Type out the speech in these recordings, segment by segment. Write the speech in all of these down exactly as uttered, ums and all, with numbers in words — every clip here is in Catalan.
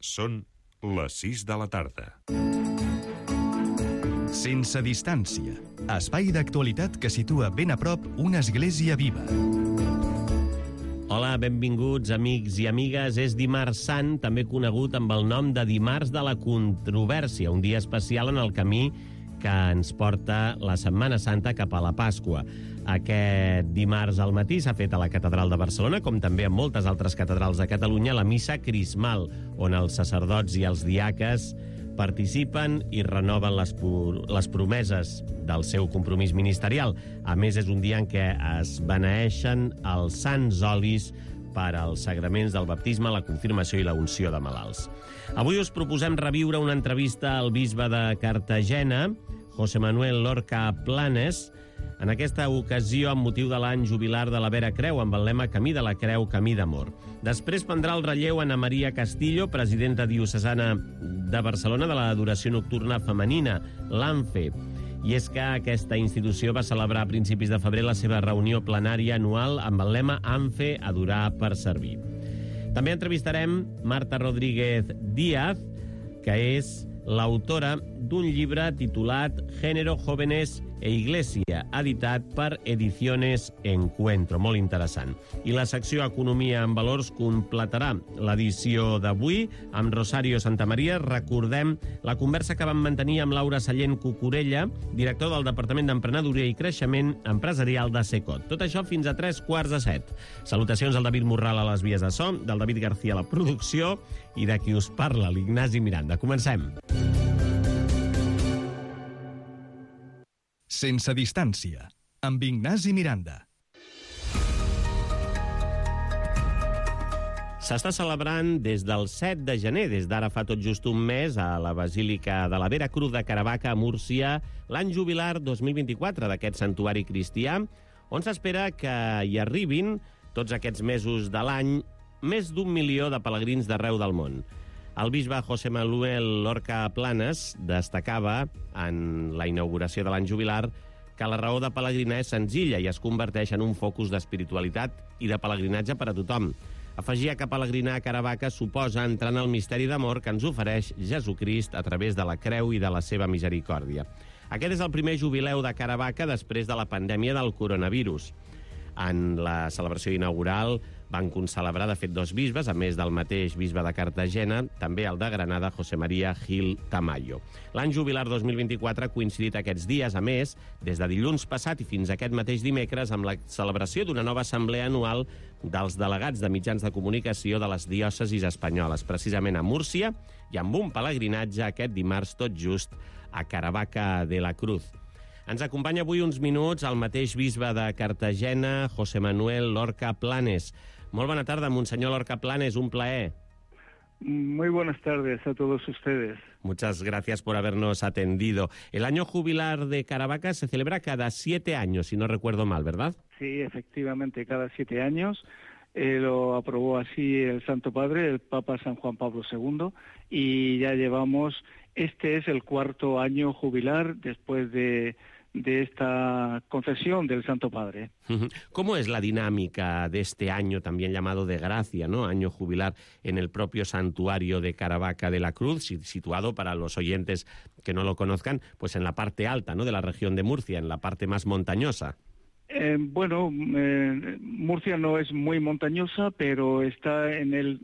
Són les sis de la tarda. Sense distància. Espai d'actualitat que situa ben a prop una església viva. Hola, benvinguts, amics i amigues. És Dimarts Sant, també conegut amb el nom de Dimarts de la Controvèrsia, un dia especial en el camí que ens porta la Setmana Santa cap a la Pasqua. Aquest dimarts al matí s'ha fet a la Catedral de Barcelona, com també en moltes altres catedrals de Catalunya, la missa crismal, on els sacerdots i els diaques participen i renoven les, les promeses del seu compromís ministerial. A més, és un dia en què es beneeixen els sants olis per als sagraments del baptisme, la confirmació i la unció de malalts. Avui us proposem reviure una entrevista al bisbe de Cartagena, José Manuel Lorca Planes, en aquesta ocasió amb motiu de l'any jubilar de la Vera Creu, amb el lema Camí de la Creu, Camí d'Amor. Després prendrà el relleu Ana Maria Castillo, presidenta diocesana de Barcelona de l'Adoració Nocturna Femenina, l'ANFE. I és que aquesta institució va celebrar a principis de febrer la seva reunió plenària anual amb el lema ANFE, Adorar per Servir. També entrevistarem Marta Rodríguez Díaz, que és l'autora d'un llibre titulat Género, Jóvenes e Iglesia, editat per Ediciones Encuentro. Molt interessant. I la secció Economia en Valors completarà l'edició d'avui amb Rosario Santamaría. Recordem la conversa que vam mantenir amb Laura Sallent Cucurella, director del Departament d'Emprenedoria i Creixement Empresarial de Secot. Tot això fins a tres quarts de set. Salutacions al David Morral a les vies de so, del David García a la producció i de qui us parla, l'Ignasi Miranda. Comencem. Sense distància, amb Ignasi Miranda. S'està celebrant des del set de gener, des d'ara fa tot just un mes, a la Basílica de la Vera Cruz de Caravaca, a Múrcia, l'any jubilar dos mil vint-i-quatre d'aquest santuari cristià, on s'espera que hi arribin, tots aquests mesos de l'any, més d'un milió de pelegrins d'arreu del món. El bisbe José Manuel Lorca Planes destacava en la inauguració de l'any jubilar que la raó de pelegrinar és senzilla i es converteix en un focus d'espiritualitat i de pelegrinatge per a tothom. Afegia que pelegrinar a Caravaca suposa entrar en el misteri d'amor que ens ofereix Jesucrist a través de la creu i de la seva misericòrdia. Aquest és el primer jubileu de Caravaca després de la pandèmia del coronavirus. En la celebració inaugural van concelebrar, de fet, dos bisbes, a més del mateix bisbe de Cartagena, també el de Granada, José María Gil Tamayo. L'any jubilar dos mil vint-i-quatre ha coincidit aquests dies, a més, des de dilluns passat i fins aquest mateix dimecres, amb la celebració d'una nova assemblea anual dels delegats de mitjans de comunicació de les diòcesis espanyoles, precisament a Múrcia, i amb un pelegrinatge aquest dimarts tot just a Caravaca de la Cruz. Ens acompanya avui uns minuts el mateix bisbe de Cartagena, José Manuel Lorca Planes. Molt bona tarda, Monsenyor Lorca Planes, un plaer. Muy buenas tardes a todos ustedes. Muchas gracias por habernos atendido. El año jubilar de Caravaca se celebra cada siete años, si no recuerdo mal, ¿verdad? Sí, efectivamente, cada siete años. Eh, lo aprobó así el Santo Padre, el Papa San Juan Pablo segundo, y ya llevamos, este es el cuarto año jubilar después de... de esta concesión del Santo Padre. ¿Cómo es la dinámica de este año también llamado de gracia, ¿no? Año jubilar en el propio santuario de Caravaca de la Cruz, situado, para los oyentes que no lo conozcan, pues en la parte alta, ¿no?, de la región de Murcia, en la parte más montañosa? Eh, bueno, eh, Murcia no es muy montañosa, pero está en el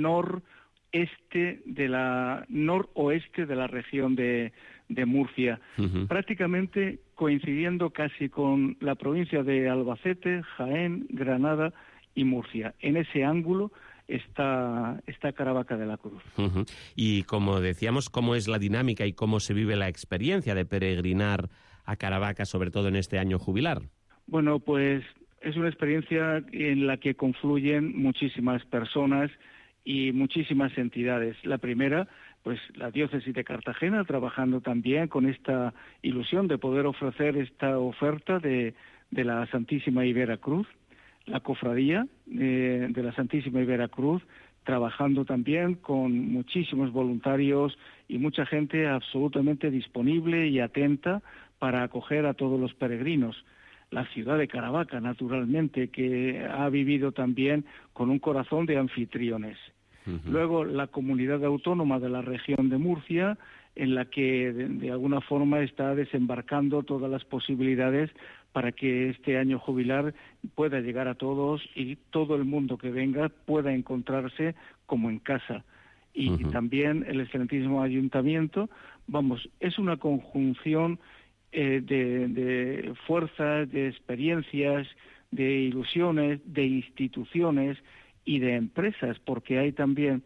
noreste de la noroeste de la región de de Murcia, uh-huh. prácticamente coincidiendo casi con la provincia de Albacete, Jaén, Granada y Murcia. En ese ángulo está, está Caravaca de la Cruz. Uh-huh. Y como decíamos, ¿cómo es la dinámica y cómo se vive la experiencia de peregrinar a Caravaca, sobre todo en este año jubilar? Bueno, pues es una experiencia en la que confluyen muchísimas personas y muchísimas entidades. La primera, pues la diócesis de Cartagena, trabajando también con esta ilusión de poder ofrecer esta oferta de, de la Santísima y Vera Cruz. La cofradía eh, de la Santísima y Vera Cruz, trabajando también con muchísimos voluntarios y mucha gente absolutamente disponible y atenta para acoger a todos los peregrinos. La ciudad de Caravaca, naturalmente, que ha vivido también con un corazón de anfitriones. Uh-huh. Luego, la comunidad autónoma de la región de Murcia, en la que de, de alguna forma está desembarcando todas las posibilidades para que este año jubilar pueda llegar a todos y todo el mundo que venga pueda encontrarse como en casa. Y uh-huh. también el excelentísimo ayuntamiento, vamos, es una conjunción eh, de, de fuerzas, de experiencias, de ilusiones, de instituciones y de empresas, porque hay también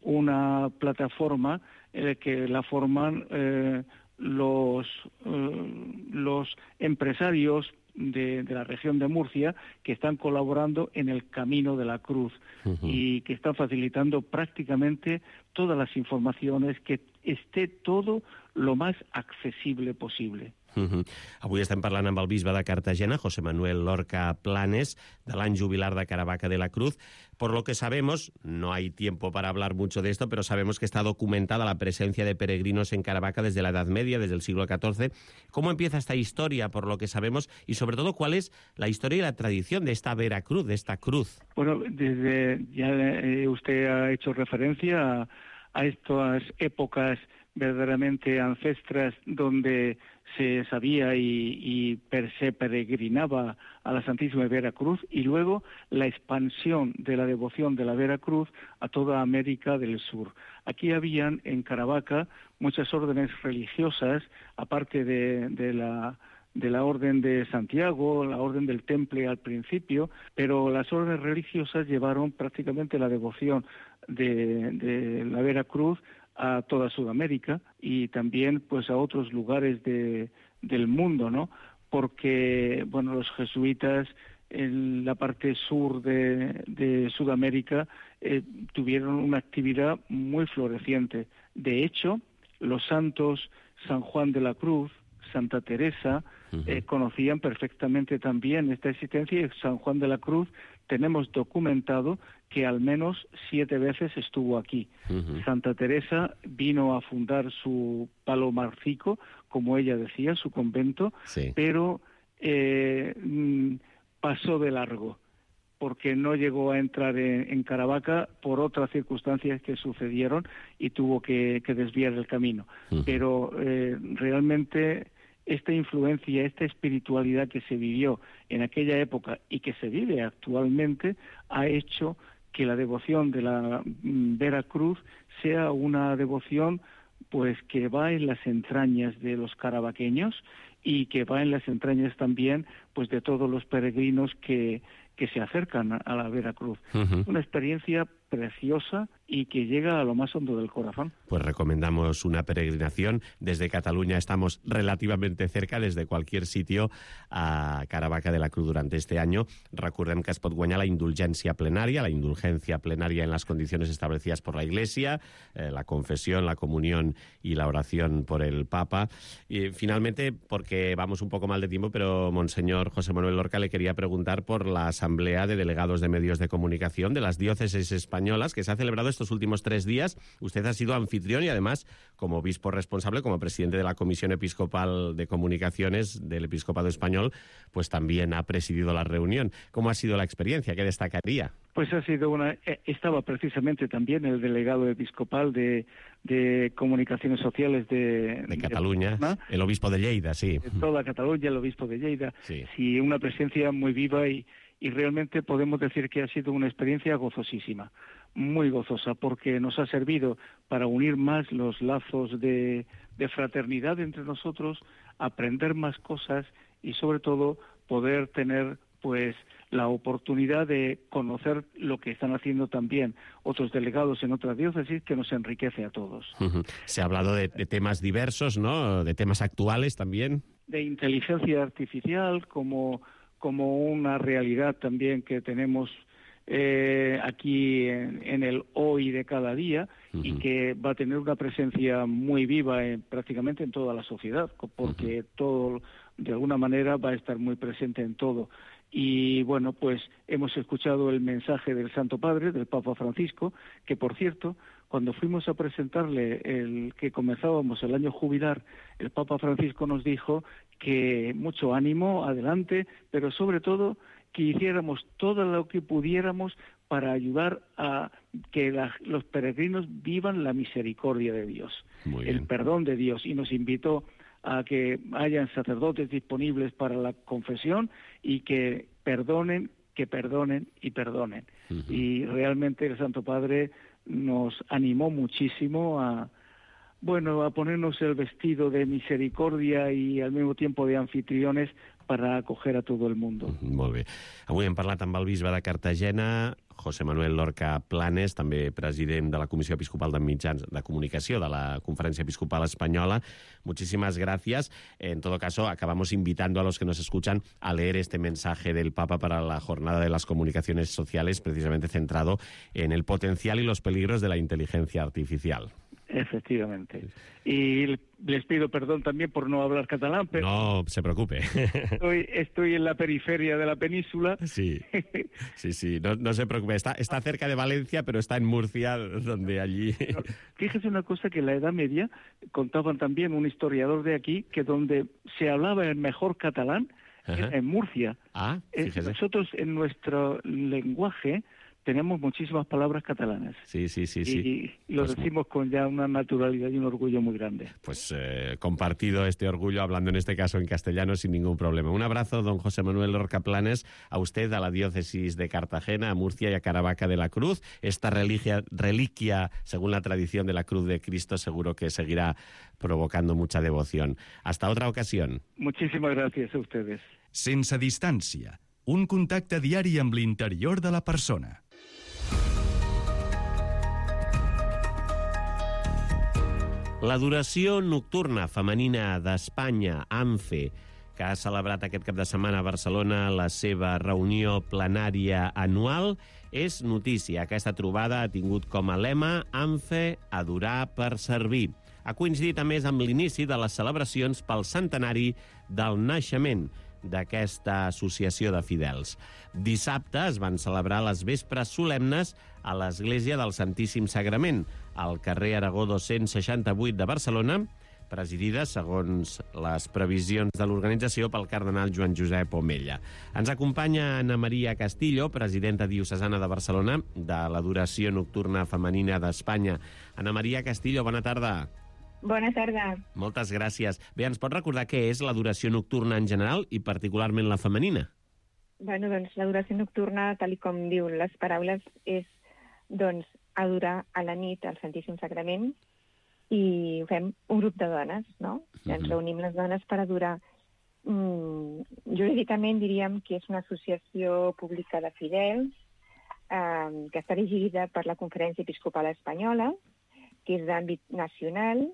una plataforma eh, que la forman eh, los, eh, los empresarios de, de la región de Murcia que están colaborando en el Camino de la Cruz uh-huh. y que están facilitando prácticamente todas las informaciones, que esté todo lo más accesible posible. Uh-huh. Avui estem parlant amb el bisbe de Cartagena, José Manuel Lorca Planes, de l'any jubilar de Caravaca de la Cruz. Por lo que sabemos, no hay tiempo para hablar mucho de esto, pero sabemos que está documentada la presencia de peregrinos en Caravaca desde la Edad Media, desde el siglo catorce. ¿Cómo empieza esta historia, por lo que sabemos? Y sobre todo, ¿cuál es la historia y la tradición de esta Veracruz, de esta cruz? Bueno, desde ya eh, usted ha hecho referencia a, a estas épocas verdaderamente ancestras donde se sabía y, y per, se peregrinaba a la Santísima Veracruz, y luego la expansión de la devoción de la Veracruz a toda América del Sur. Aquí habían en Caravaca muchas órdenes religiosas, aparte de, de la de la Orden de Santiago, la Orden del Temple al principio, pero las órdenes religiosas llevaron prácticamente la devoción de, de la Veracruz a toda Sudamérica y también pues a otros lugares de, del mundo, ¿no? Porque, bueno, los jesuitas en la parte sur de, de Sudamérica eh, tuvieron una actividad muy floreciente. De hecho, los santos San Juan de la Cruz, Santa Teresa, uh-huh. eh, conocían perfectamente también esta existencia, y San Juan de la Cruz tenemos documentado que al menos siete veces estuvo aquí. Uh-huh. Santa Teresa vino a fundar su Palomarcico, como ella decía, su convento, sí. pero eh, pasó de largo, porque no llegó a entrar en, en Caravaca por otras circunstancias que sucedieron y tuvo que, que desviar el camino. Uh-huh. Pero eh, realmente esta influencia, esta espiritualidad que se vivió en aquella época y que se vive actualmente, ha hecho que la devoción de la Veracruz sea una devoción pues que va en las entrañas de los caravaqueños y que va en las entrañas también pues de todos los peregrinos que, que se acercan a la Veracruz. Uh-huh. Una experiencia preciosa y que llega a lo más hondo del corazón. Pues recomendamos una peregrinación. Desde Cataluña estamos relativamente cerca, desde cualquier sitio, a Caravaca de la Cruz durante este año. Recordem que es pot guanyar la indulgencia plenaria, la indulgencia plenaria en las condiciones establecidas por la Iglesia, eh, la confesión, la comunión y la oración por el Papa. Y finalmente, porque vamos un poco mal de tiempo, pero Monseñor José Manuel Lorca le quería preguntar por la Asamblea de Delegados de Medios de Comunicación de las Diócesis Españolas, que se ha celebrado estos últimos tres días. Usted ha sido anfitrión y además, como obispo responsable, como presidente de la Comisión Episcopal de Comunicaciones del Episcopado Español, pues también ha presidido la reunión. ¿Cómo ha sido la experiencia? ¿Qué destacaría? Pues ha sido una... Estaba precisamente también el delegado episcopal de, de Comunicaciones Sociales de... De Cataluña, de, el obispo de Lleida, sí. De toda Cataluña, el obispo de Lleida. Sí, sí, una presencia muy viva y, y realmente podemos decir que ha sido una experiencia gozosísima, muy gozosa, porque nos ha servido para unir más los lazos de, de fraternidad entre nosotros, aprender más cosas y sobre todo poder tener pues la oportunidad de conocer lo que están haciendo también otros delegados en otras diócesis, que nos enriquece a todos. Uh-huh. Se ha hablado de, de temas diversos, ¿no? De temas actuales también. De inteligencia artificial como, como una realidad también que tenemos eh, aquí en, en el hoy de cada día, uh-huh. y que va a tener una presencia muy viva en, prácticamente en toda la sociedad, porque uh-huh. todo de alguna manera va a estar muy presente en todo. Y bueno, pues hemos escuchado el mensaje del Santo Padre, del Papa Francisco, que por cierto, cuando fuimos a presentarle el que comenzábamos el año jubilar, el Papa Francisco nos dijo que mucho ánimo, adelante, pero sobre todo que hiciéramos todo lo que pudiéramos para ayudar a que la, los peregrinos vivan la misericordia de Dios, el perdón de Dios, y nos invitó a que hayan sacerdotes disponibles para la confesión y que perdonen, que perdonen y perdonen. Uh-huh. Y realmente el Santo Padre nos animó muchísimo a, bueno, a ponernos el vestido de misericordia y al mismo tiempo de anfitriones para acoger a todo el mundo. Molt bé. Avui hem parlat amb el bisbe de Cartagena, José Manuel Lorca Planes, també president de la Comissió Episcopal de Mitjans de Comunicació de la Conferencia Episcopal Española. Muchísimas gracias. En todo caso, acabamos invitando a los que nos escuchan a leer este mensaje del Papa para la Jornada de las Comunicaciones Sociales, precisamente centrado en el potencial y los peligros de la inteligencia artificial. Efectivamente. Y les pido perdón también por no hablar catalán, pero... No se preocupe. Estoy, estoy en la periferia de la península. Sí, sí, sí, no, no se preocupe. Está, está cerca de Valencia, pero está en Murcia, donde allí... Fíjese una cosa, que en la Edad Media contaban también un historiador de aquí, que donde se hablaba el mejor catalán, Ajá. en Murcia. Ah, fíjese. Nosotros en nuestro lenguaje tenemos muchísimas palabras catalanas. Sí, sí, sí. sí. Y, y lo pues, decimos con ya una naturalidad y un orgullo muy grande. Pues eh, compartido este orgullo, hablando en este caso en castellano sin ningún problema. Un abrazo, don José Manuel Lorca Planes, a usted, a la diócesis de Cartagena, a Murcia y a Caravaca de la Cruz. Esta religia, reliquia, según la tradición de la Cruz de Cristo, seguro que seguirá provocando mucha devoción. Hasta otra ocasión. Muchísimas gracias a ustedes. Sense distància, un contacte diari amb l'interior de la persona. L'adoració nocturna femenina d'Espanya, ANFE, que ha celebrat aquest cap de setmana a Barcelona la seva reunió plenària anual, és notícia. Aquesta trobada ha tingut com a lema ANFE, adorar per servir. Ha coincidit a més amb l'inici de les celebracions pel centenari del naixement d'aquesta associació de fidels. Dissabte es van celebrar les vespres solemnes a l'Església del Santíssim Sagrament, al carrer Aragó dos-cents seixanta-vuit de Barcelona, presidida, segons les previsions de l'organització, pel cardenal Joan Josep Omella. Ens acompanya Ana Maria Castillo, presidenta diocesana de Barcelona, de l'Adoració Nocturna Femenina d'Espanya. Ana Maria Castillo, bona tarda. Bona tarda. Moltes gràcies. Bé, ens pot recordar què és l'adoració nocturna en general i particularment la femenina? Bueno, doncs l'adoració nocturna, tal com diuen les paraules, és doncs adorar a la nit al Santíssim Sagrament, i ho fem un grup de dones, no? Uh-huh. Ens reunim les dones per adorar. Mm, jurídicament diríem que és una associació pública de fidels eh, que està dirigida per la Conferència Episcopal Espanyola, que és d'àmbit nacional,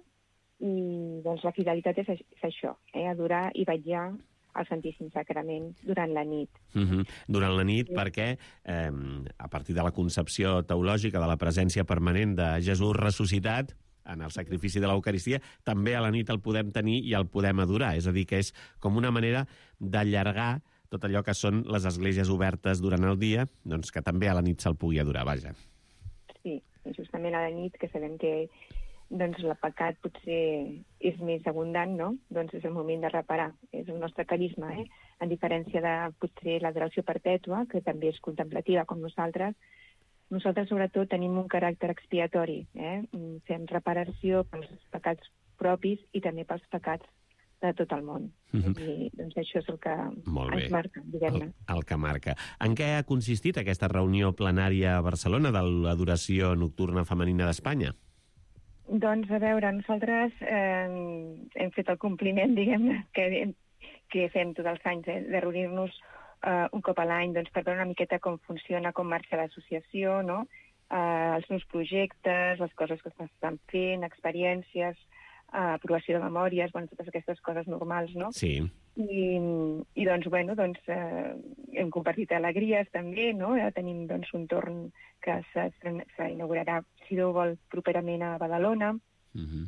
i doncs la fidelitat és, és això, eh? Adorar i vetllar al Santíssim Sagrament durant la nit. Uh-huh. Durant la nit, sí. Perquè eh, a partir de la concepció teològica de la presència permanent de Jesús ressuscitat en el sacrifici de l'Eucaristia, també a la nit el podem tenir i el podem adorar. És a dir, que és com una manera d'allargar tot allò que són les esglésies obertes durant el dia, doncs que també a la nit se'l pugui adorar, vaja. Sí, justament a la nit, que sabem que doncs el pecat potser és més abundant, no? Doncs és el moment de reparar. És el nostre carisma, eh? En diferència de potser l'adoració perpètua, que també és contemplativa com nosaltres, nosaltres sobretot tenim un caràcter expiatori, eh? Fem reparació pels pecats propis i també pels pecats de tot el món. Mm-hmm. I doncs això és el que ens marca, diguem-ne. El, el que marca. En què ha consistit aquesta reunió plenària a Barcelona de l'adoració nocturna femenina d'Espanya? Doncs, a veure, nosaltres eh, hem fet el compliment, diguem-ne, que, que fem tots els anys, eh, de reunir-nos eh, un cop a l'any, doncs, per veure una miqueta com funciona, com marxa l'associació, no? Eh, els meus projectes, les coses que s'estan fent, experiències, eh, aprovació de memòries, bueno, totes aquestes coses normals, no? Sí. I, i doncs, bueno, doncs, eh, hem compartit alegries també, no? Ja tenim, doncs, un torn que s'inaugurarà, si Déu vol, properament a Badalona. Uh-huh.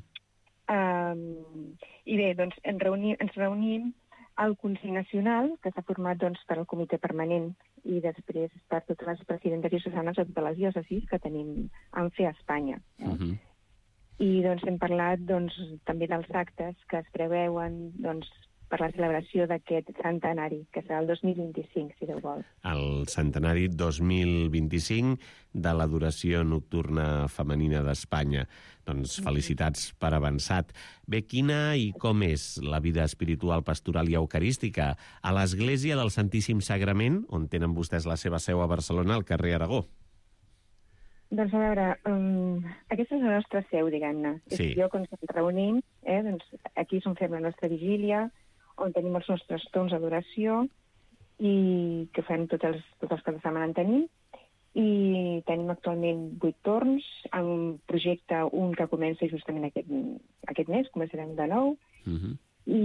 Um, I bé, doncs, en reuni, ens reunim al Consell Nacional, que s'ha format, doncs, per al Comitè Permanent i després per totes les presidentes diocesanes de totes les diòcesis que tenim ANFE a Espanya. Eh? Uh-huh. I, doncs, hem parlat, doncs, també dels actes que es preveuen, doncs, per la celebració d'aquest centenari, que serà el dos mil vint-i-cinc, si Déu vol. El centenari dos mil vint-i-cinc de l'adoració nocturna femenina d'Espanya. Doncs felicitats per avançat. Bé, quina i com és la vida espiritual, pastoral i eucarística a l'Església del Santíssim Sagrament, on tenen vostès la seva seu a Barcelona, al carrer Aragó? Doncs a veure, um, aquesta és la nostra seu, diguem-ne. Sí. És el lloc on ens reunim, eh? Doncs aquí és on fem la nostra vigília, on tenim els nostres torns d'adoració i que fem tots els, tots els caps de setmana en tenim. I tenim actualment vuit torns, en un projecte, un que comença justament aquest, aquest mes, començarem de nou. Uh-huh. I,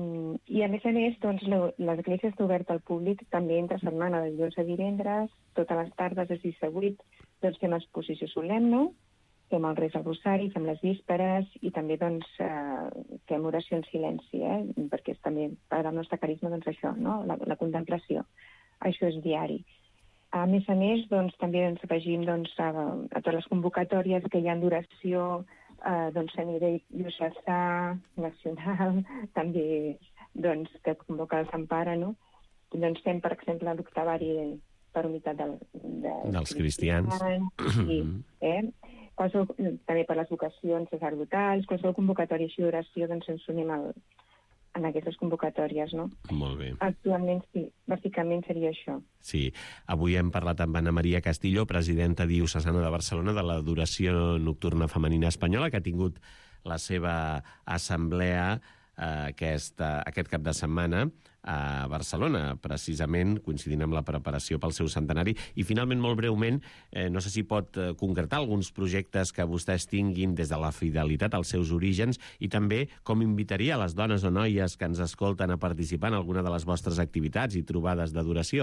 I a més a més, doncs, l'església està oberta al públic també entre setmana, de dilluns a divendres, totes les tardes de sis a vuit, doncs fem exposició solemne, fem el res al rosari, fem les vísperes i també doncs, eh, fem oració en silenci, eh? Perquè és també part del nostre carisma doncs, això, no? la, la contemplació. Això és diari. A més a més, doncs, també ens afegim doncs, a, a totes les convocatòries que hi ha d'oració eh, doncs, a nivell diocesà, nacional, també doncs, que convoca el Sant Pare, no? Doncs fem, per exemple, l'octavari per unitat del, de, dels cristians. Sí, eh? Qualsevol, també per les vocacions sacerdotals, qualsevol convocatòria així d'oració, doncs ens unim al, en aquestes convocatòries, no? Molt bé. Actualment, sí, bàsicament seria això. Sí, avui hem parlat amb Anna Maria Castillo, presidenta diocesana de Barcelona de l'Adoració Nocturna Femenina Espanyola, que ha tingut la seva assemblea eh, aquest, aquest cap de setmana a Barcelona, precisament coincidint amb la preparació pel seu centenari. I finalment, molt breument, eh, no sé si pot eh, concretar alguns projectes que vostès tinguin des de la fidelitat als seus orígens i també com invitaria a les dones o noies que ens escolten a participar en alguna de les vostres activitats i trobades d'adoració.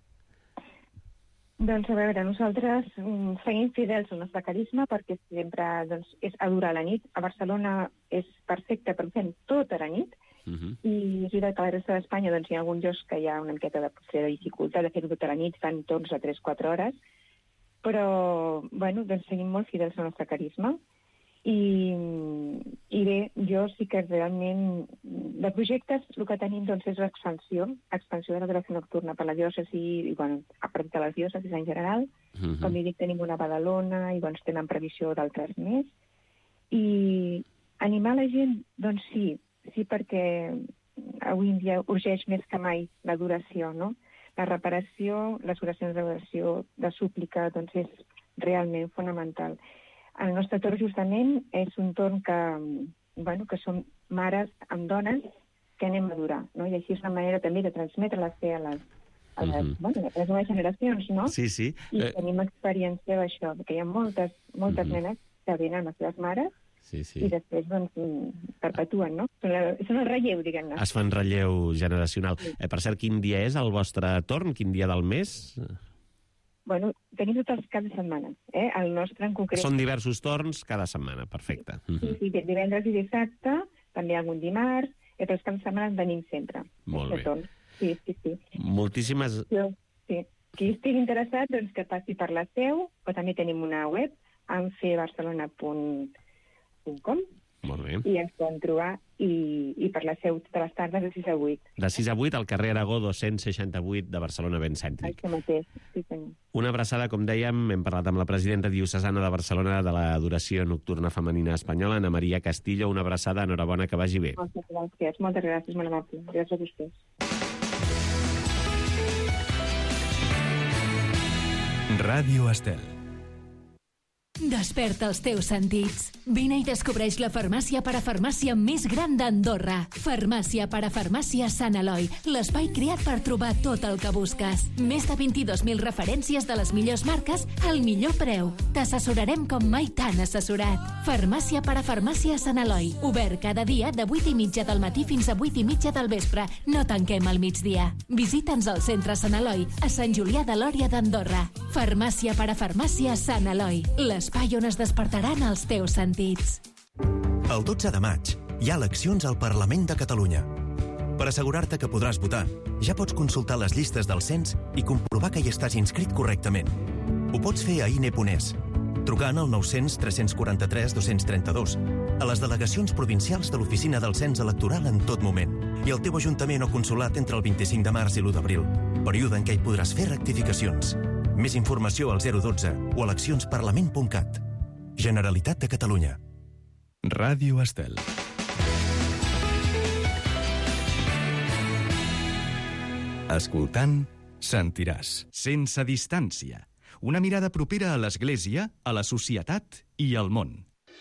Doncs a veure, nosaltres mm, seguim fidels al nostre carisma perquè sempre doncs, és adorar la nit. A Barcelona és perfecte, però fem tota la nit. Uh-huh. I és veritat que a la resta d'Espanya doncs, hi ha algun lloc que hi ha una miqueta de, de dificultat de fer-ho tota la nit, fan torns a tres quatre hores, però bueno, doncs seguim molt fidels al nostre carisma. I, i bé, jo sí que realment de projectes el que tenim doncs, és l'expansió, expansió de l'adoració nocturna per la diòcesi i bueno, a partir de les diòcesis en general. Uh-huh. Com dic, tenim una a Badalona i doncs, tenen previsió d'altres més. I animar la gent, doncs sí, sí, perquè avui en dia urgeix més que mai l'adoració, no? La reparació, les oracions d'adoració, de súplica, doncs és realment fonamental. El nostre torn, justament, és un torn que, bueno, que som mares amb dones que anem a adorar, no? I així és una manera també de transmetre la fe a les, a les, uh-huh. bueno, a les noves generacions, no? Sí, sí. I eh... tenim experiència d'això, perquè hi ha moltes, moltes uh-huh. nenes que venen amb les seves mares. Sí, sí. I després, doncs, perpetuen, no? Són, la, són el relleu, diguem-ne. Es fan relleu generacional. Sí. Eh, per cert, quin dia és el vostre torn? Quin dia del mes? Bueno, tenim tots els caps de setmana, eh? El nostre en concret... Són diversos torns cada setmana, perfecte. Sí, sí, divendres i dissabte, també algun dimarts, i tots els caps de setmana en tenim sempre. Molt bé. Torn. Sí, sí, sí. Moltíssimes... Jo, sí. Qui estigui interessat, doncs que passi per la seu, o també tenim una web, amfebarcelona punt com. Molt bé. I ens poden trobar i, i per la seu de les tardes de sis a vuit. De sis a vuit al carrer Aragó dos-cents seixanta-vuit de Barcelona, ben cèntric. Això mateix, sí senyor. Una abraçada, com dèiem, hem parlat amb la presidenta diocesana de Barcelona de l'Adoració Nocturna Femenina Espanyola, Anna Maria Castillo. Una abraçada, enhorabona, que vagi bé. Moltes gràcies, moltes gràcies, molt amable. Gràcies a vostès. Ràdio Estel. Desperta els teus sentits. Vine i descobreix la farmàcia parafarmàcia més gran d'Andorra. Farmàcia parafarmàcia Sant Eloi, l'espai creat per trobar tot el que busques. Més de vint-i-dos mil referències de les millors marques al millor preu. T'assessorarem com mai t'han assessorat. Farmàcia parafarmàcia Sant Eloi. Obert cada dia de vuit i mitja del matí fins a vuit i mitja del vespre. No tanquem al migdia. Visita'ns al centre Sant Eloi, a Sant Julià de Lòria d'Andorra. Farmàcia parafarmàcia Sant Eloi. Les l'espai on es despertaran els teus sentits. El dotze de maig hi ha eleccions al Parlament de Catalunya. Per assegurar-te que podràs votar, ja pots consultar les llistes del cens i comprovar que hi estàs inscrit correctament. Ho pots fer a ine punt es. trucant al nou-cents tres-cents quaranta-tres dos-cents trenta-dos, a les delegacions provincials de l'Oficina del Cens Electoral en tot moment, i al teu ajuntament o consolat entre el vint-i-cinc de març i l'u d'abril, període en què hi podràs fer rectificacions. Més informació al zero dotze o eleccionsparlament punt cat. Generalitat de Catalunya. Ràdio Estel. Escoltant, sentiràs. Sense distància. Una mirada propera a l'Església, a la societat i al món.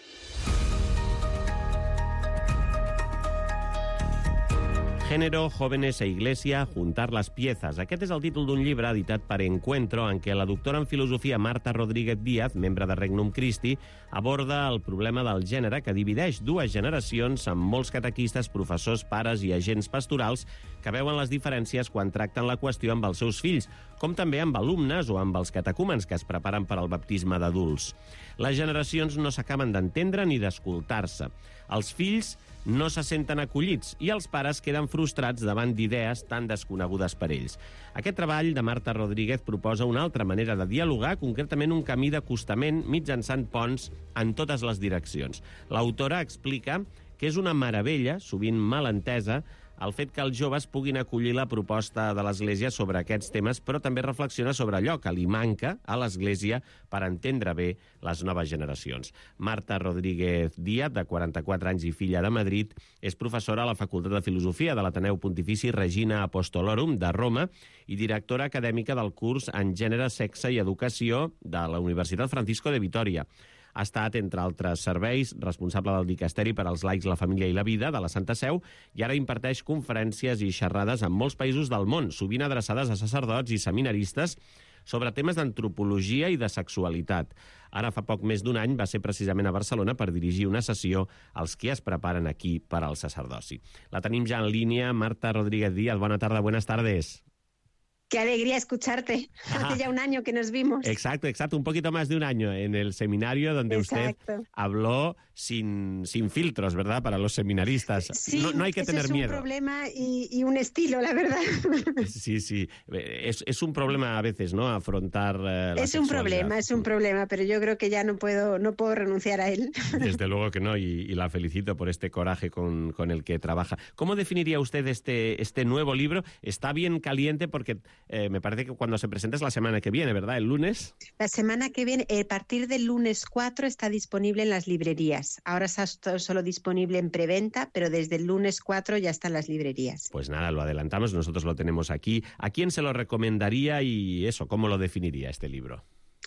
Género, jóvenes e iglesia, juntar las piezas. Aquest és el títol d'un llibre editat per Encuentro en què la doctora en filosofia Marta Rodríguez Díaz, membre de Regnum Christi, aborda el problema del gènere que divideix dues generacions amb molts catequistes, professors, pares i agents pastorals que veuen les diferències quan tracten la qüestió amb els seus fills, com també amb alumnes o amb els catecúmens que es preparen per al baptisme d'adults. Les generacions no s'acaben d'entendre ni d'escoltar-se. Els fills no se senten acollits i els pares queden frustrats davant d'idees tan desconegudes per ells. Aquest treball de Marta Rodríguez proposa una altra manera de dialogar, concretament un camí d'acostament mitjançant ponts en totes les direccions. L'autora explica que és una meravella, sovint mal entesa, el fet que els joves puguin acollir la proposta de l'Església sobre aquests temes, però també reflexiona sobre allò que li manca a l'Església per entendre bé les noves generacions. Marta Rodríguez Díaz, de quaranta-quatre anys i filla de Madrid, és professora a la Facultat de Filosofia de l'Ateneu Pontifici Regina Apostolorum de Roma i directora acadèmica del curs en Gènere, Sexe i Educació de la Universitat Francisco de Vitòria. Ha estat, entre altres serveis, responsable del Dicasteri per als laics, la família i la vida de la Santa Seu i ara imparteix conferències i xerrades en molts països del món, sovint adreçades a sacerdots i seminaristes sobre temes d'antropologia i de sexualitat. Ara fa poc més d'un any va ser precisament a Barcelona per dirigir una sessió als que es preparen aquí per al sacerdoci. La tenim ja en línia. Marta Rodríguez Díaz, bona tarda, buenas tardes. Qué alegría escucharte. Ah, hace ya un año que nos vimos. Exacto, exacto. Un poquito más de un año en el seminario donde exacto. Usted habló sin, sin filtros, ¿verdad? Para los seminaristas. Sí, no, no hay que tener es miedo. Es un problema y, y un estilo, la verdad. Sí, sí. Es, es un problema a veces, ¿no? Afrontar eh, la Es un problema, es un problema, pero yo creo que ya no puedo, no puedo renunciar a él. Desde luego que no, y, y la felicito por este coraje con, con el que trabaja. ¿Cómo definiría usted este, este nuevo libro? Está bien caliente porque... Eh, me parece que cuando se presenta es la semana que viene, ¿verdad? ¿El lunes? La semana que viene, a partir del lunes cuatro está disponible en las librerías. Ahora está solo disponible en preventa, pero desde el lunes cuatro ya está en las librerías. Pues nada, lo adelantamos, nosotros lo tenemos aquí. ¿A quién se lo recomendaría y eso, cómo lo definiría este libro?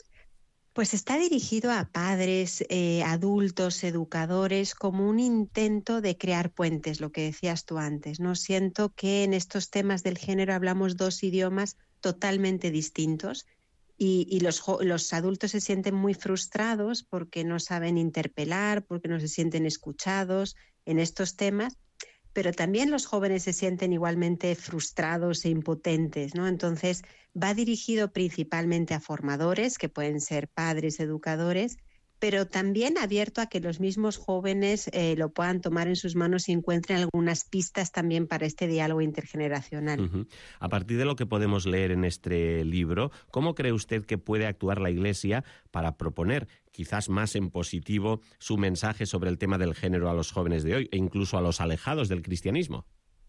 Pues está dirigido a padres, eh, adultos, educadores, como un intento de crear puentes, lo que decías tú antes, ¿no? Siento que en estos temas del género hablamos dos idiomas totalmente distintos y, y los, los adultos se sienten muy frustrados porque no saben interpelar, porque no se sienten escuchados en estos temas, pero también los jóvenes se sienten igualmente frustrados e impotentes, ¿no? Entonces va dirigido principalmente a formadores, que pueden ser padres, educadores, pero también abierto a que los mismos jóvenes eh, lo puedan tomar en sus manos y encuentren algunas pistas también para este diálogo intergeneracional. Uh-huh. A partir de lo que podemos leer en este libro, ¿cómo cree usted que puede actuar la Iglesia para proponer, quizás más en positivo, su mensaje sobre el tema del género a los jóvenes de hoy e incluso a los alejados del cristianismo?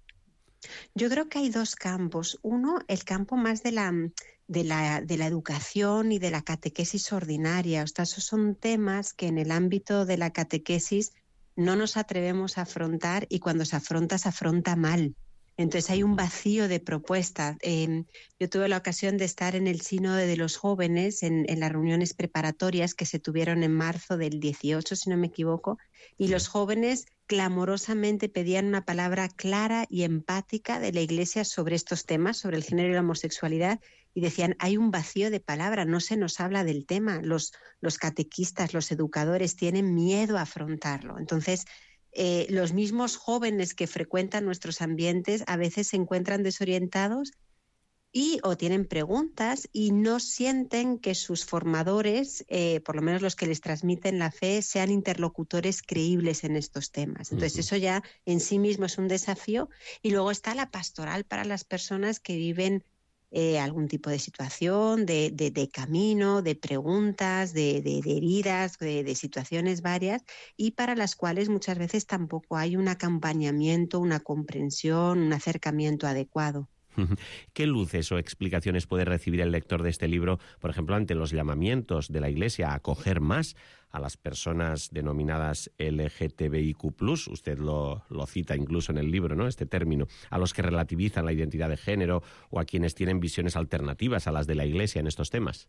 Yo creo que hay dos campos. Uno, el campo más de la, de la, de la educación y de la catequesis ordinaria. O sea, esos son temas que en el ámbito de la catequesis no nos atrevemos a afrontar y cuando se afronta, se afronta mal. Entonces hay un vacío de propuesta. Eh, yo tuve la ocasión de estar en el sínodo de los jóvenes, en, en las reuniones preparatorias que se tuvieron en marzo del dieciocho, si no me equivoco, y los jóvenes clamorosamente pedían una palabra clara y empática de la Iglesia sobre estos temas, sobre el género y la homosexualidad, y decían, hay un vacío de palabra, no se nos habla del tema, los, los catequistas, los educadores tienen miedo a afrontarlo. Entonces, Eh, los mismos jóvenes que frecuentan nuestros ambientes a veces se encuentran desorientados y o tienen preguntas y no sienten que sus formadores, eh, por lo menos los que les transmiten la fe, sean interlocutores creíbles en estos temas. Entonces, uh-huh. eso ya en sí mismo es un desafío. Y luego está la pastoral para las personas que viven eh, algún tipo de situación, de, de, de camino, de preguntas, de, de, de heridas, de, de situaciones varias, y para las cuales muchas veces tampoco hay un acompañamiento, una comprensión, un acercamiento adecuado. ¿Qué luces o explicaciones puede recibir el lector de este libro, por ejemplo, ante los llamamientos de la Iglesia a acoger más a las personas denominadas L G T B I Q plus? Usted lo, lo cita incluso en el libro, ¿no?, este término, a los que relativizan la identidad de género o a quienes tienen visiones alternativas a las de la Iglesia en estos temas.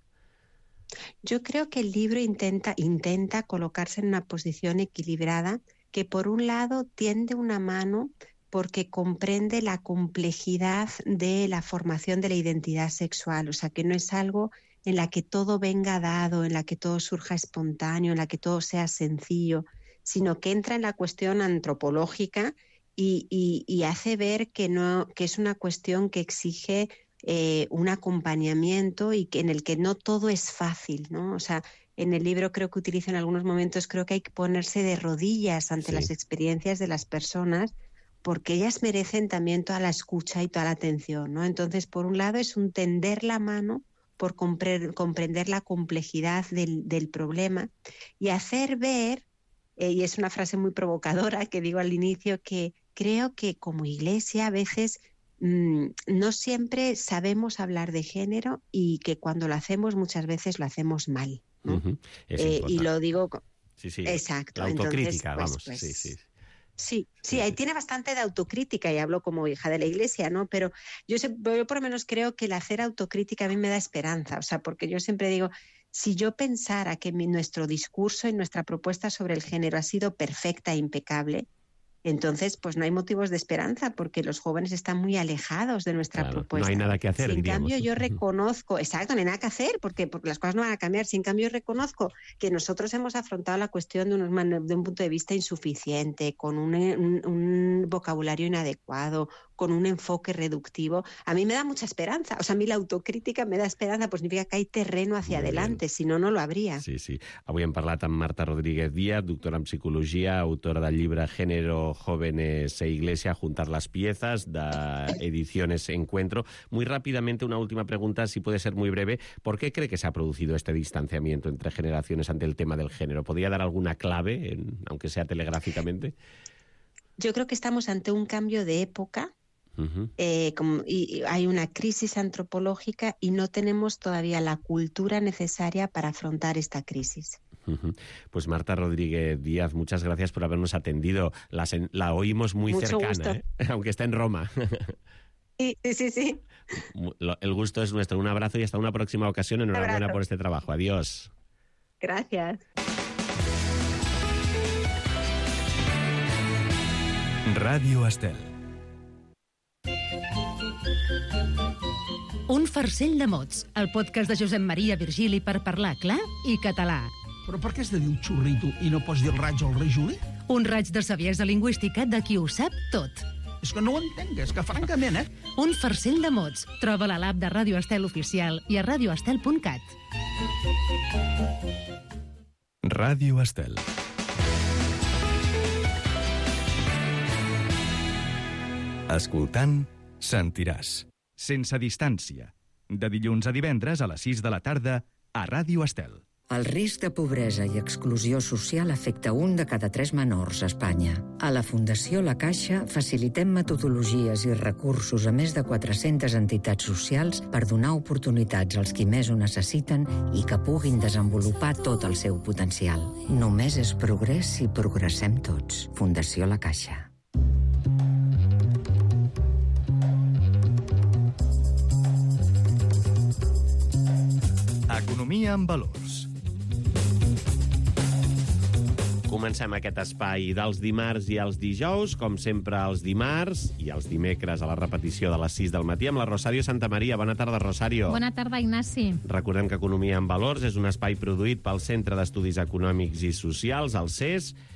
Yo creo que el libro intenta, intenta colocarse en una posición equilibrada que, por un lado, tiende una mano porque comprende la complejidad de la formación de la identidad sexual, o sea, que no es algo en la que todo venga dado, en la que todo surja espontáneo, en la que todo sea sencillo, sino que entra en la cuestión antropológica y, y, y hace ver que, no, que es una cuestión que exige eh, un acompañamiento y que, en el que no todo es fácil, ¿no? O sea, en el libro creo que utilizo en algunos momentos, creo que hay que ponerse de rodillas ante sí. las experiencias de las personas, porque ellas merecen también toda la escucha y toda la atención, ¿no? Entonces, por un lado, es un tender la mano por compre- comprender la complejidad del, del problema y hacer ver, eh, y es una frase muy provocadora que digo al inicio, que creo que como Iglesia a veces mmm, no siempre sabemos hablar de género y que cuando lo hacemos muchas veces lo hacemos mal, ¿no? Uh-huh. eh, y lo digo... Sí, sí. Exacto. La autocrítica, Entonces, pues, vamos, pues, sí, sí. Sí, sí, ahí tiene bastante de autocrítica y hablo como hija de la Iglesia, ¿no? Pero yo, sé, yo por lo menos creo que el hacer autocrítica a mí me da esperanza, o sea, porque yo siempre digo, si yo pensara que mi, nuestro discurso y nuestra propuesta sobre el género ha sido perfecta e impecable, entonces pues no hay motivos de esperanza porque los jóvenes están muy alejados de nuestra claro, propuesta. No hay nada que hacer, si en diríamos. cambio yo reconozco, exacto, no hay nada que hacer porque, porque las cosas no van a cambiar. Si en cambio yo reconozco que nosotros hemos afrontado la cuestión de, unos, de un punto de vista insuficiente, con un, un, un vocabulario inadecuado, con un enfoque reductivo, a mí me da mucha esperanza. O sea, a mí la autocrítica me da esperanza, pues significa que hay terreno hacia Muy adelante, bien. Si no, no lo habría. Sí, sí. Avui hem parlat amb Marta Rodríguez Díaz, doctora en Psicologia, autora del llibre Género, Jóvenes e Iglesia, Juntar las Piezas, de Ediciones Encuentro. Muy rápidamente, una última pregunta, si puede ser muy breve. ¿Por qué cree que se ha producido este distanciamiento entre generaciones ante el tema del género? ¿Podría dar alguna clave, en, aunque sea telegráficamente? Yo creo que estamos ante un cambio de época. Uh-huh. Eh, como, y, y hay una crisis antropológica y no tenemos todavía la cultura necesaria para afrontar esta crisis. Uh-huh. Pues Marta Rodríguez Díaz, muchas gracias por habernos atendido. La, la oímos muy Mucho cercana, ¿eh? Aunque está en Roma. Sí, sí, sí, sí. El gusto es nuestro. Un abrazo y hasta una próxima ocasión. Enhorabuena por este trabajo. Adiós. Gracias. Ràdio Estel. Un farcell de mots, el podcast de Josep Maria Virgili per parlar clar i català. Però per què has de dir un xurrito i no pots dir el raig al rei Juli? Un raig de saviesa lingüística de qui ho sap tot. És que no ho entenc, és que francament, eh? Un farcell de mots. Troba-la a l'app de Ràdio Estel Oficial i a radioestel punt cat. Ràdio Estel. Escoltant, sentiràs. Sense distància. De dilluns a divendres a les sis de la tarda a Ràdio Estel. El risc de pobresa i exclusió social afecta un de cada tres menors a Espanya. A la Fundació La Caixa facilitem metodologies i recursos a més de quatre-centes entitats socials per donar oportunitats als qui més ho necessiten i que puguin desenvolupar tot el seu potencial. Només és progrés si progressem tots. Fundació La Caixa. Economia en valors. Comencem aquest espai dels dimarts i els dijous, com sempre els dimarts i els dimecres a la repetició de les sis del matí amb la Rosario Santamaría. Bona tarda, Rosario. Bona tarda, Ignasi. Recordem que Economia en Valors és un espai produït pel Centre d'Estudis Econòmics i Socials, el C E S,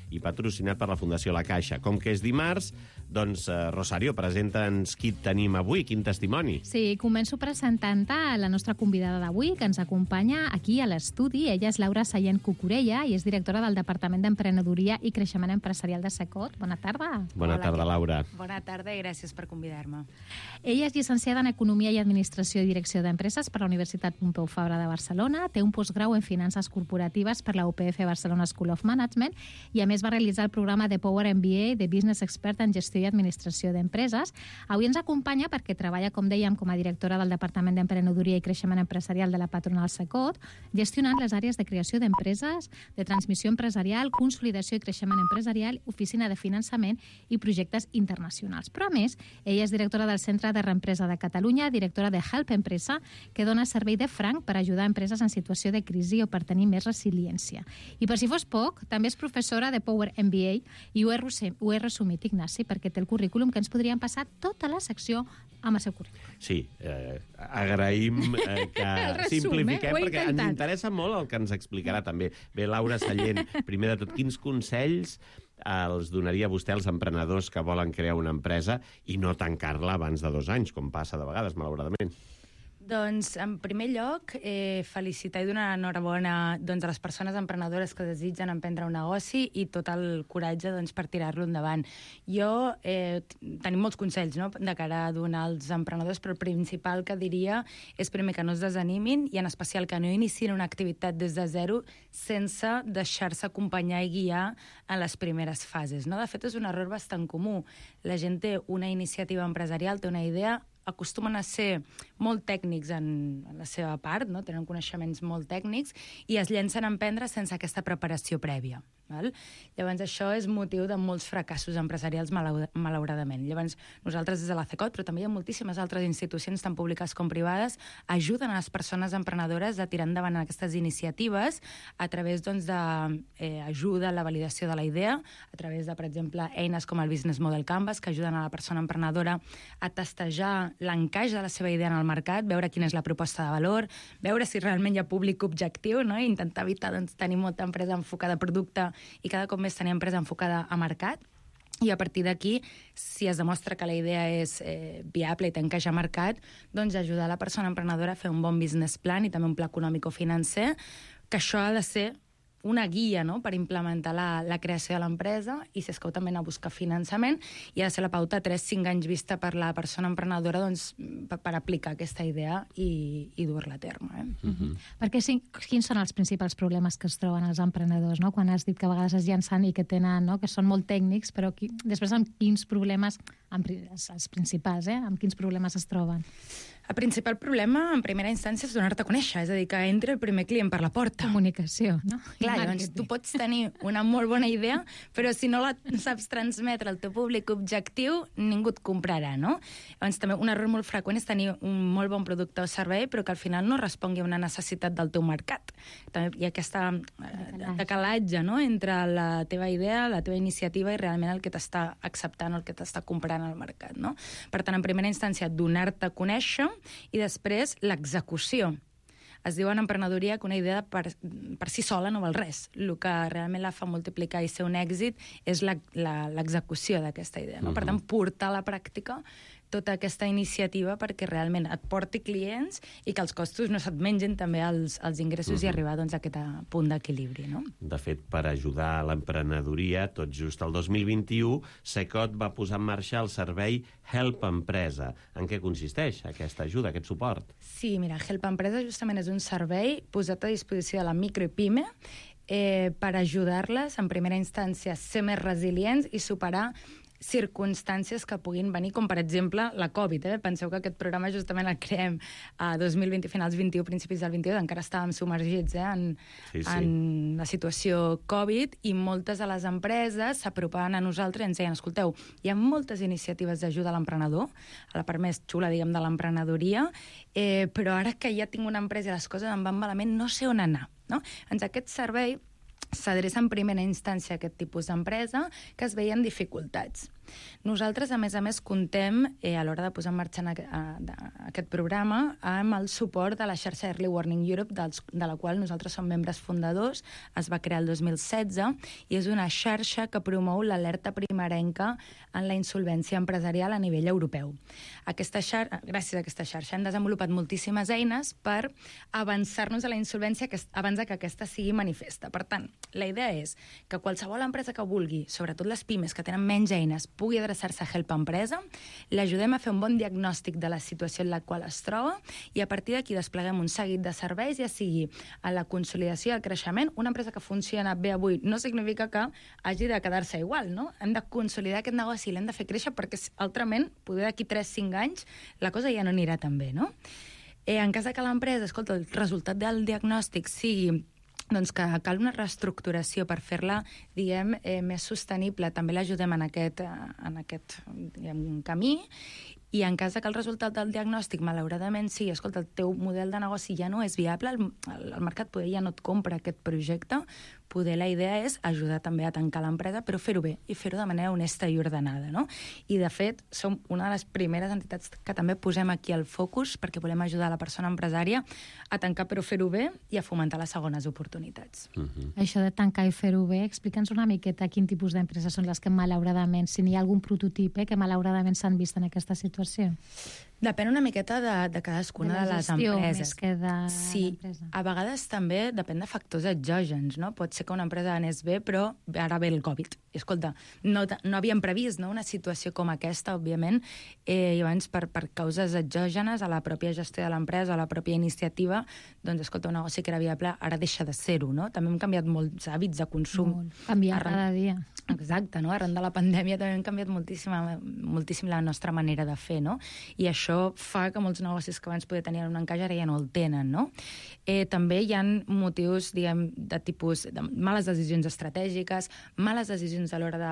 i patrocinat per la Fundació La Caixa. Com que és dimarts, doncs, eh, Rosario, presenta'ns qui tenim avui, quin testimoni. Sí, començo presentant-te la nostra convidada d'avui, que ens acompanya aquí a l'estudi. Ella és Laura Sallent Cucurella i és directora del Departament d'Emprenedoria i Creixement Empresarial de Secot. Bona tarda. Bona Hola, tarda, Laura. Bona tarda i gràcies per convidar-me. Ella és llicenciada en Economia i Administració i Direcció d'Empreses per la Universitat Pompeu Fabra de Barcelona, té un postgrau en Finances Corporatives per la U P F Barcelona School of Management i, a més, va realitzar el programa de Power M B A de Business Expert en Gestió i Administració d'Empreses. Avui ens acompanya perquè treballa, com dèiem, com a directora del Departament d'Emprenedoria i Creixement Empresarial de la patronal Secot, gestionant les àrees de creació d'empreses, de transmissió empresarial, consolidació i creixement empresarial, oficina de finançament i projectes internacionals. Però, a més, ella és directora del Centre de Reempresa de Catalunya, directora de Help Empresa, que dona servei de franc per ajudar empreses en situació de crisi o per tenir més resiliència. I per si fos poc, també és professora de Power M B A i ho he, ho he resumit, Ignasi, perquè té el currículum que ens podríem passar tota la secció amb el seu currículum. Sí, eh, agraïm eh, que resum, simplifiquem, eh? perquè ens interessa molt el que ens explicarà també. Bé, Laura Sallent, primer de tot, quins consells els donaria vostè als emprenedors que volen crear una empresa i no tancar-la abans de dos anys, com passa de vegades, malauradament? Doncs, en primer lloc, eh, felicitar i donar enhorabona doncs, a les persones emprenedores que desitgen emprendre un negoci i tot el coratge doncs, per tirar-lo endavant. Jo eh, tenim molts consells, no?, de cara a donar als emprenedors, però el principal que diria és primer que no es desanimin i en especial que no iniciïn una activitat des de zero sense deixar-se acompanyar i guiar en les primeres fases. No? De fet, és un error bastant comú. La gent té una iniciativa empresarial, té una idea, acostumen a ser molt tècnics en, en la seva part, no? Tenen coneixements molt tècnics i es llencen a emprendre sense aquesta preparació prèvia. Val? Llavors, això és motiu de molts fracassos empresarials, malauradament. Llavors, nosaltres des de la Secot, però també hi ha moltíssimes altres institucions, tant públiques com privades, ajuden a les persones emprenedores a tirar endavant aquestes iniciatives a través doncs, d'ajuda eh, a la validació de la idea, a través de, per exemple, eines com el Business Model Canvas, que ajuden a la persona emprenedora a testejar l'encaix de la seva idea en el mercat, veure quina és la proposta de valor, veure si realment hi ha públic objectiu, no? I intentar evitar doncs, tenir molta empresa enfocada a producte i cada cop més tenir empresa enfocada a mercat. I a partir d'aquí, si es demostra que la idea és eh, viable i té encaix a mercat, doncs ajudar la persona emprenedora a fer un bon business plan i també un pla econòmic o financer, que això ha de ser una guia, no?, per implementar la, la creació de l'empresa i, si escau, també anar a buscar finançament i ha de ser la pauta tres cinc anys vista per la persona emprenedora doncs, per, per aplicar aquesta idea i, i dur-la a terme. Eh? Uh-huh. Perquè sí, quins són els principals problemes que es troben els emprenedors, no?, quan has dit que a vegades es llancen i que tenen, no?, que són molt tècnics, però qui, després amb quins problemes, amb, els principals, eh?, amb quins problemes es troben? El principal problema, en primera instància, és donar-te a conèixer, és a dir, que entri el primer client per la porta. Comunicació, no? Clar, llavors tu pots tenir una molt bona idea, però si no la saps transmetre al teu públic objectiu, ningú et comprarà, no? Llavors, també un error molt freqüent és tenir un molt bon producte o servei, però que al final no respongui a una necessitat del teu mercat. També hi ha aquesta decalatge, no?, entre la teva idea, la teva iniciativa i realment el que t'està acceptant o el que t'està comprant al mercat, no? Per tant, en primera instància, donar-te a conèixer i després l'execució. Es diu en emprenedoria que una idea per, per si sola no val res. El que realment la fa multiplicar i ser un èxit és l'execució d'aquesta idea. No? Uh-huh. Per tant, portar a la pràctica tota aquesta iniciativa perquè realment et porti clients i que els costos no se't mengin també els, els ingressos uh-huh. i arribar doncs, a aquest punt d'equilibri. No? De fet, per ajudar a l'emprenedoria, tot just el dos mil vint-i-u, Secot va posar en marxa el servei Help Empresa. En què consisteix aquesta ajuda, aquest suport? Sí, mira, Help Empresa justament és un servei posat a disposició de la micro i pime eh, per ajudar-les, en primera instància, a ser més resilients i superar circumstàncies que puguin venir, com per exemple la Covid. Eh? Penseu que aquest programa justament el creem a dos mil vint, finals vint-i-u, principis del vint-i-u, encara estàvem submergits eh? en, sí, sí. en la situació Covid i moltes de les empreses s'apropaven a nosaltres i ens deien, escolteu, hi ha moltes iniciatives d'ajuda a l'emprenedor, a la part més xula, diguem, de l'emprenedoria, eh, però ara que ja tinc una empresa i les coses em van malament, no sé on anar. No? Doncs aquest servei s'adreça en primera instància a aquest tipus d'empresa que es veien dificultats. Nosaltres, a més a més, contem, eh, a l'hora de posar en marxa en aqu aquest programa, amb el suport de la xarxa Early Warning Europe, dels, de la qual nosaltres som membres fundadors. Es va crear el dos mil setze i és una xarxa que promou l'alerta primerenca en la insolvència empresarial a nivell europeu. Aquesta xarxa, gràcies a aquesta xarxa hem desenvolupat moltíssimes eines per avançar-nos a la insolvència que, abans que aquesta sigui manifesta. Per tant, la idea és que qualsevol empresa que vulgui, sobretot les pimes que tenen menys eines, pugui adreçar-se a Help Empresa, l'ajudem a fer un bon diagnòstic de la situació en la qual es troba i a partir d'aquí despleguem un seguit de serveis, ja sigui a la consolidació i el creixement. Una empresa que funciona bé avui no significa que hagi de quedar-se igual, no? Hem de consolidar aquest negoci i l'hem de fer créixer perquè altrament, poder d'aquí tres cinc anys, la cosa ja no anirà tan bé, no? Eh, en cas que l'empresa, escolta, el resultat del diagnòstic sigui doncs que cal una reestructuració per fer-la, diguem, eh, més sostenible. També l'ajudem en aquest, en aquest diguem, camí. I en cas que el resultat del diagnòstic, malauradament, sí, escolta, el teu model de negoci ja no és viable, el, el, el mercat poder ja no et compra aquest projecte, poder la idea és ajudar també a tancar l'empresa, però fer-ho bé i fer-ho de manera honesta i ordenada, no? I, de fet, som una de les primeres entitats que també posem aquí el focus perquè volem ajudar la persona empresària a tancar però fer-ho bé i a fomentar les segones oportunitats. Uh-huh. Això de tancar i fer-ho bé, explica'ns una miqueta quin tipus d'empreses són les que malauradament, si n'hi ha algun prototip eh, que malauradament s'han vist en aquesta situació. Depèn una miqueta de, de cadascuna de, de les empreses. Més que de sí, a vegades també depèn de factors exògens, no? Pot ser que una empresa anés bé, però ara ve el Covid. I, escolta, no, no havíem previst no? una situació com aquesta, òbviament, eh, i abans per, per causes exògenes a la pròpia gestió de l'empresa, a la pròpia iniciativa, doncs, escolta, un negoci que era viable ara deixa de ser-ho, no? També hem canviat molts hàbits de consum. Molt. Canviar arran... cada dia. Exacte, no? Arran de la pandèmia també hem canviat moltíssim, moltíssim la nostra manera de fer, no? I això fa que molts negocis que abans poder tenir un encaix ara ja no el tenen, no? Eh, també hi ha motius, diguem, de tipus de males decisions estratègiques, males decisions a l'hora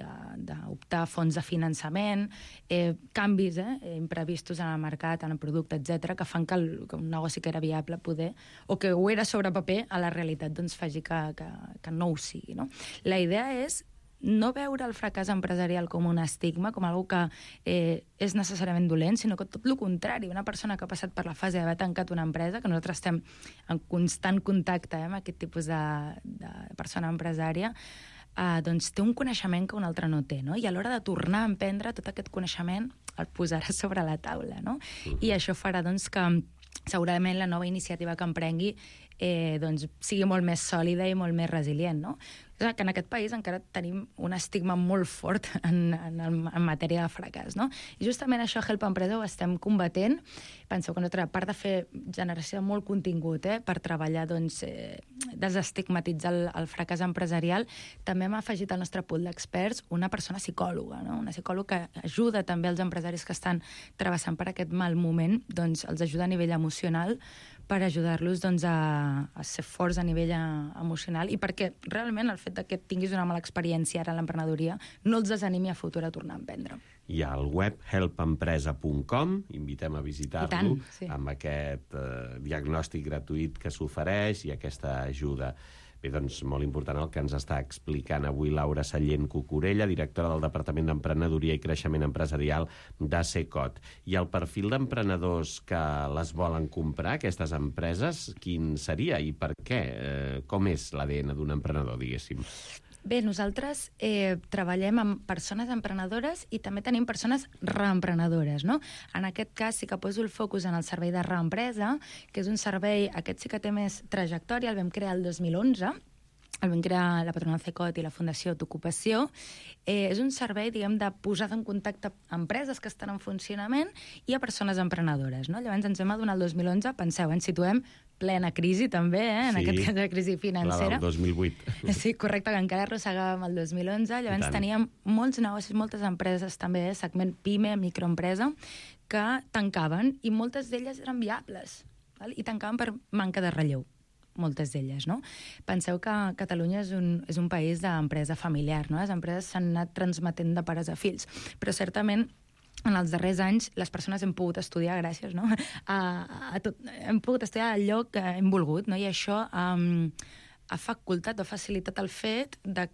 d'optar a fons de finançament, eh, canvis eh, imprevistos en el mercat, en el producte, etcètera, que fan que, el, que un negoci que era viable poder, o que ho era sobre paper, a la realitat doncs faci que, que, que no ho sigui, no? La idea és no veure el fracàs empresarial com un estigma, com algo que eh, és necessàriament dolent, sinó que tot el contrari, una persona que ha passat per la fase d'haver tancat una empresa, que nosaltres estem en constant contacte eh, amb aquest tipus de, de persona empresària, eh, doncs té un coneixement que un altre no té, no? I a l'hora de tornar a emprendre tot aquest coneixement el posarà sobre la taula, no? Uh-huh. I això farà doncs, que segurament la nova iniciativa que emprengui eh, doncs, sigui molt més sòlida i molt més resilient, no? Que en aquest país encara tenim un estigma molt fort en, en, en matèria de fracàs, no? I justament això Help Empresa ho estem combatent. Penseu que nosaltres, a part de fer generació de molt contingut eh, per treballar, doncs, eh, desestigmatitzar el, el fracàs empresarial, també hem afegit al nostre pool d'experts una persona psicòloga, no? Una psicòloga que ajuda també els empresaris que estan travessant per aquest mal moment, doncs els ajuda a nivell emocional per ajudar-los doncs, a, a ser forts a nivell emocional i perquè realment el fet de que tinguis una mala experiència ara en l'emprenedoria no els desanimi a futur a tornar a emprendre. Hi ha el web help empresa punt com, invitem a visitar-lo sí. amb aquest eh, diagnòstic gratuït que s'ofereix i aquesta ajuda. Bé, doncs, molt important el que ens està explicant avui Laura Sallent Cucurella, directora del Departament d'Emprenedoria i Creixement Empresarial d'A C E C O T. I el perfil d'emprenedors que les volen comprar, aquestes empreses, quin seria i per què? Eh, com és l'A D N d'un emprenedor, diguéssim? Bé, nosaltres eh, treballem amb persones emprenedores i també tenim persones reemprenedores, no? En aquest cas sí que poso el focus en el servei de reempresa, que és un servei, aquest sí que té més trajectòria, el vam crear el dos mil onze, el vam crear la patronal C E C O T i la Fundació d'Ocupació. Eh, és un servei, diguem, de posar en contacte empreses que estan en funcionament i a persones emprenedores, no? Llavors ens vam adonar el dos mil onze, penseu, ens situem plena crisi també, eh? En sí, aquest cas de crisi financera. La del dos mil vuit. Sí, correcte, que encara arrossegàvem el dos mil onze. Llavors teníem molts negocis, moltes empreses també, segment PIME, microempresa, que tancaven i moltes d'elles eren viables, val? I tancaven per manca de relleu. Moltes d'elles, no? Penseu que Catalunya és un, és un país d'empresa familiar, no? Les empreses s'han anat transmetent de pares a fills, però certament en els darrers anys les persones hem pogut estudiar, gràcies, no? A, a tot, hem pogut estudiar el lloc que hem volgut, no? I això um, ha facultat o facilitat el fet de que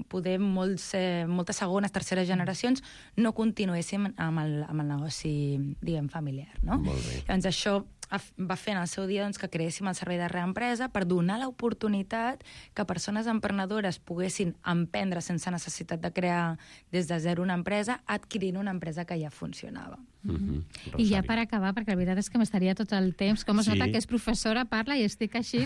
poder molts, eh, moltes segones, terceres generacions no continuéssim amb el, amb el negoci, diguem, familiar, no? Molt bé. Llavors, això va fer en el seu dia doncs, que creéssim el servei de reempresa per donar l'oportunitat que persones emprenedores poguessin emprendre sense necessitat de crear des de zero una empresa, adquirint una empresa que ja funcionava. Mm-hmm. I ja per acabar, perquè la veritat és que m'estaria tot el temps, com es Sí. nota que és professora, parla i estic així.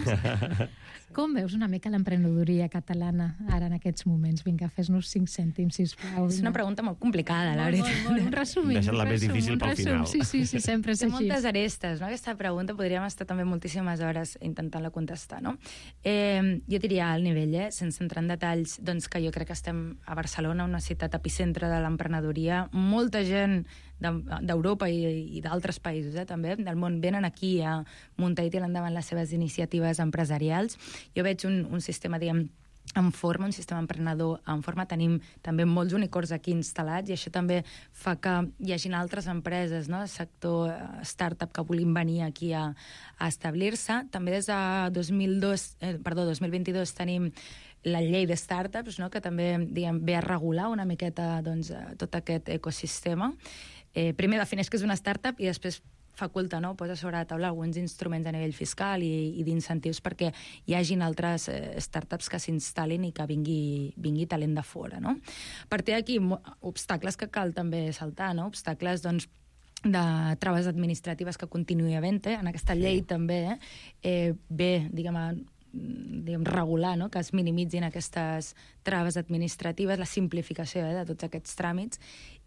Com veus una mica l'emprenedoria catalana ara en aquests moments? Vinga, fes-nos cinc cèntims, sisplau. És una pregunta molt complicada, la veritat. Molt, molt, un resumint. Deixa't-la un més resum, difícil un pel resum. final. Sí, sí, sí, sempre és Té així. moltes arestes, no? Aquesta pregunta podríem estar també moltíssimes hores intentant-la contestar, no? Eh, jo diria al nivell, eh, sense entrar en detalls, doncs que jo crec que estem a Barcelona, una ciutat epicentre de l'emprenedoria. Molta gent d'Europa i, i d'altres països, eh, també, del món, venen aquí a muntar i tirar endavant les seves iniciatives empresarials. Jo veig un, un sistema, diguem, en forma, un sistema emprenedor en forma. Tenim també molts unicorns aquí instal·lats i això també fa que hi hagin altres empreses, no?, del sector startup que vulguin venir aquí a, a establir-se. També des de dos mil dos, eh, perdó, dos mil vint-i-dos tenim la llei de startups, no?, que també, diguem, ve a regular una miqueta doncs, tot aquest ecosistema. Eh, primer defineix que és una startup i després faculta, no?, posa sobre la taula alguns instruments a nivell fiscal i, i d'incentius perquè hi hagin altres eh, startups que s'instal·lin i que vingui, vingui talent de fora, no? A partir d'aquí, obstacles que cal també saltar, no? Obstacles, doncs, de traves administratives que continuï havent-hi. En aquesta llei també eh, ve, diguem, a diguem, regular, no?, que es minimitzin aquestes traves administratives, la simplificació eh, de tots aquests tràmits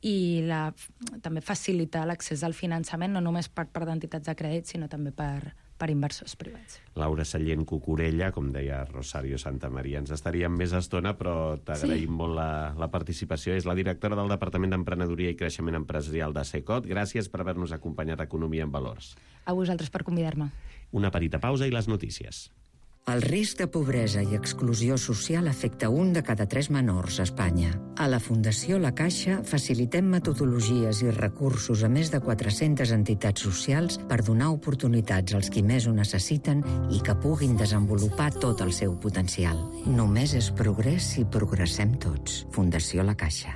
i la, també facilitar l'accés al finançament, no només per part d'entitats de crèdit, sinó també per, per inversors privats. Laura Sallent Cucurella, com deia Rosario Santamaria. Ens estaríem més estona, però t'agraïm sí. molt la, la participació. És la directora del Departament d'Emprenedoria i Creixement Empresarial de SECOT. Gràcies per haver-nos acompanyat a Economia en Valors. A vosaltres per convidar-me. Una petita pausa i les notícies. El risc de pobresa i exclusió social afecta un de cada tres menors a Espanya. A la Fundació La Caixa facilitem metodologies i recursos a més de quatre-centes entitats socials per donar oportunitats als qui més ho necessiten i que puguin desenvolupar tot el seu potencial. Només és progrés si progressem tots. Fundació La Caixa.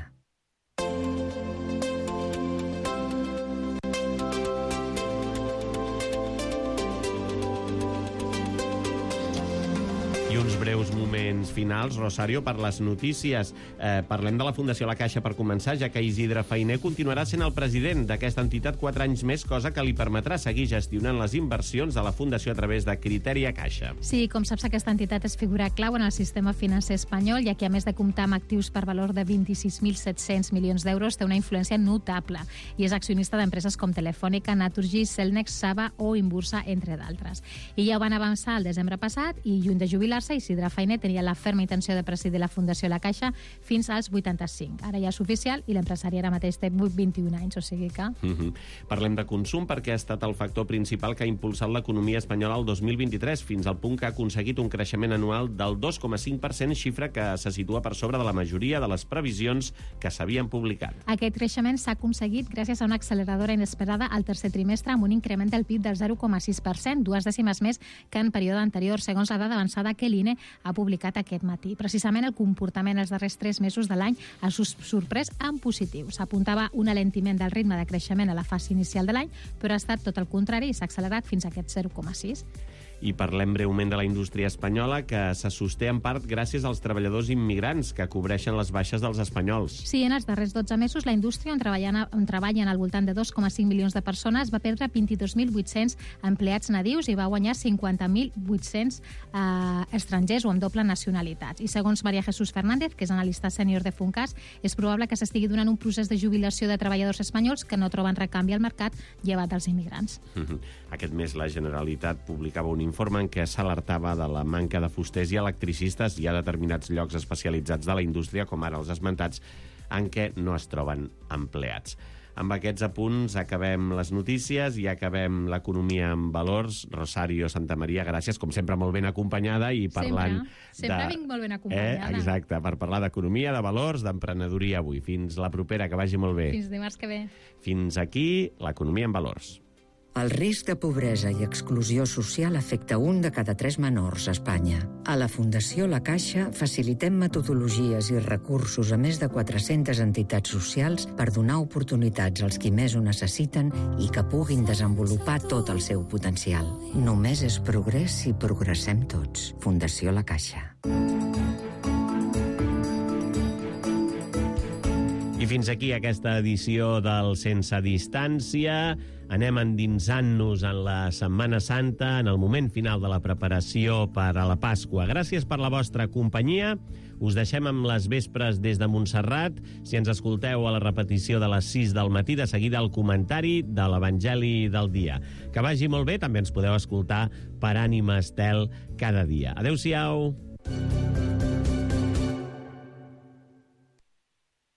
I uns breus moments finals, Rosario, per les notícies. Eh, parlem de la Fundació La Caixa per començar, ja que Isidre Fainé continuarà sent el president d'aquesta entitat quatre anys més, cosa que li permetrà seguir gestionant les inversions de la Fundació a través de Criteria Caixa. Sí, com saps, aquesta entitat és figura clau en el sistema financer espanyol, ja que a més de comptar amb actius per valor de vint-i-sis mil set-cents milions d'euros, té una influència notable i és accionista d'empreses com Telefònica, Naturgy, Cellnex, Saba o Inbursa, entre d'altres. I ja ho van avançar el desembre passat i lluny de jubilar-se, Isidre Fainé tenia la ferma intenció de presidir la Fundació La Caixa fins als vuitanta-cinc. Ara ja és oficial i l'empresari ara mateix té vint-i-un anys, o sigui que... Mm-hmm. Parlem de consum perquè ha estat el factor principal que ha impulsat l'economia espanyola el dos mil vint-i-tres, fins al punt que ha aconseguit un creixement anual del dos coma cinc per cent, xifra que se situa per sobre de la majoria de les previsions que s'havien publicat. Aquest creixement s'ha aconseguit gràcies a una acceleradora inesperada al tercer trimestre amb un increment del P I B del zero coma sis per cent, dues dècimes més que en període anterior, segons la dada avançada que l'I N E ha publicat aquest matí. Precisament el comportament els darrers tres mesos de l'any ha sorprès en positiu. S'apuntava un alentiment del ritme de creixement a la fase inicial de l'any, però ha estat tot el contrari i s'ha accelerat fins a aquest zero coma sis. I parlem breument de la indústria espanyola, que se sosté en part gràcies als treballadors immigrants que cobreixen les baixes dels espanyols. Sí, en els darrers dotze mesos, la indústria, on treballen, on treballen al voltant de dos coma cinc milions de persones, va perdre vint-i-dos mil vuit-cents empleats nadius i va guanyar cinquanta mil vuit-cents eh, estrangers o amb doble nacionalitat. I segons María Jesús Fernández, que és analista sènior de Funcas, és probable que s'estigui donant un procés de jubilació de treballadors espanyols que no troben recanvi al mercat llevat dels immigrants. Aquest mes la Generalitat publicava un informe en què s'alertava de la manca de fusters i electricistes i a determinats llocs especialitzats de la indústria, com ara els esmentats, en què no es troben empleats. Amb aquests apunts acabem les notícies i acabem l'economia en valors. Rosario Santamaria, gràcies, com sempre molt ben acompanyada i parlant... Sempre, sempre de... vinc molt ben acompanyada. Eh, exacte, per parlar d'economia, de valors, d'emprenedoria avui. Fins la propera, que vagi molt bé. Fins dimarts que ve. Fins aquí l'economia en valors. El risc de pobresa i exclusió social afecta un de cada tres menors a Espanya. A la Fundació La Caixa facilitem metodologies i recursos a més de quatre-centes entitats socials per donar oportunitats als qui més ho necessiten i que puguin desenvolupar tot el seu potencial. Només és progrés si progressem tots. Fundació La Caixa. I fins aquí aquesta edició del Sense Distància. Anem endinsant-nos en la Setmana Santa, en el moment final de la preparació per a la Pasqua. Gràcies per la vostra companyia. Us deixem amb les vespres des de Montserrat. Si ens escolteu a la repetició de les sis del matí, de seguida el comentari de l'Evangeli del dia. Que vagi molt bé, també ens podeu escoltar per Ànima Estel cada dia. Adéu-siau.